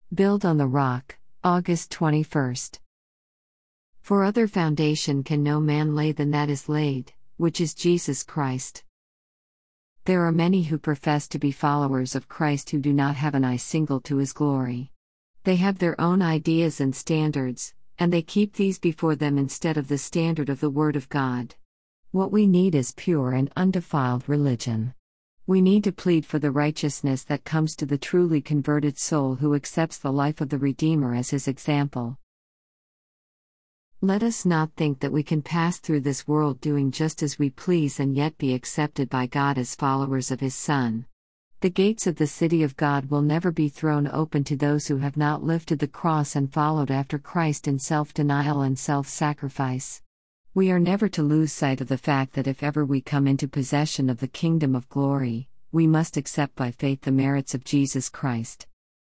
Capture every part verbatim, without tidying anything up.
Build on the Rock, August twenty-first. For other foundation can no man lay than that is laid, which is Jesus Christ. There are many who profess to be followers of Christ who do not have an eye single to his glory. They have their own ideas and standards, and they keep these before them instead of the standard of the Word of God. What we need is pure and undefiled religion. We need to plead for the righteousness that comes to the truly converted soul who accepts the life of the Redeemer as his example. Let us not think that we can pass through this world doing just as we please and yet be accepted by God as followers of his Son. The gates of the city of God will never be thrown open to those who have not lifted the cross and followed after Christ in self-denial and self-sacrifice. We are never to lose sight of the fact that if ever we come into possession of the kingdom of glory, we must accept by faith the merits of Jesus Christ.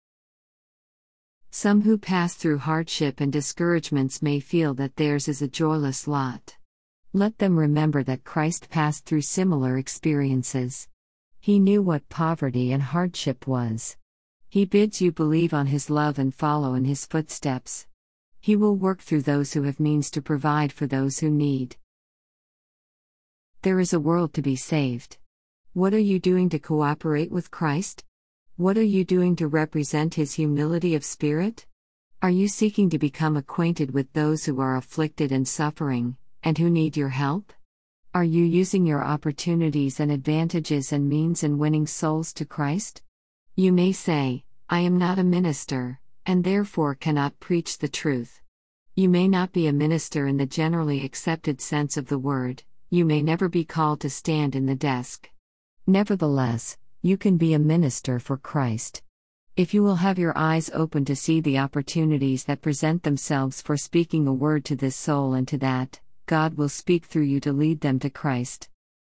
Some who pass through hardship and discouragements may feel that theirs is a joyless lot. Let them remember that Christ passed through similar experiences. He knew what poverty and hardship was. He bids you believe on his love and follow in his footsteps. He will work through those who have means to provide for those who need. There is a world to be saved. What are you doing to cooperate with Christ? What are you doing to represent his humility of spirit? Are you seeking to become acquainted with those who are afflicted and suffering, and who need your help? Are you using your opportunities and advantages and means in winning souls to Christ? You may say, I am not a minister, and therefore cannot preach the truth. You may not be a minister in the generally accepted sense of the word, you may never be called to stand in the desk. Nevertheless, you can be a minister for Christ. If you will have your eyes open to see the opportunities that present themselves for speaking a word to this soul and to that, God will speak through you to lead them to Christ.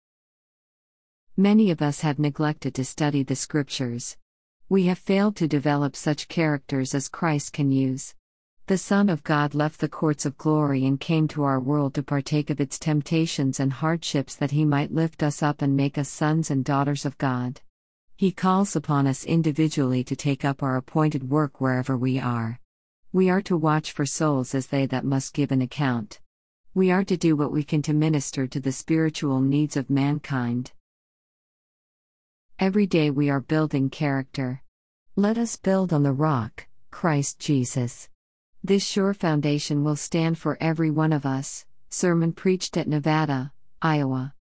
Many of us have neglected to study the Scriptures. We have failed to develop such characters as Christ can use. The Son of God left the courts of glory and came to our world to partake of its temptations and hardships that he might lift us up and make us sons and daughters of God. He calls upon us individually to take up our appointed work wherever we are. We are to watch for souls as they that must give an account. We are to do what we can to minister to the spiritual needs of mankind. Every day we are building character. Let us build on the rock, Christ Jesus. This sure foundation will stand for every one of us. Sermon preached at Nevada, Iowa.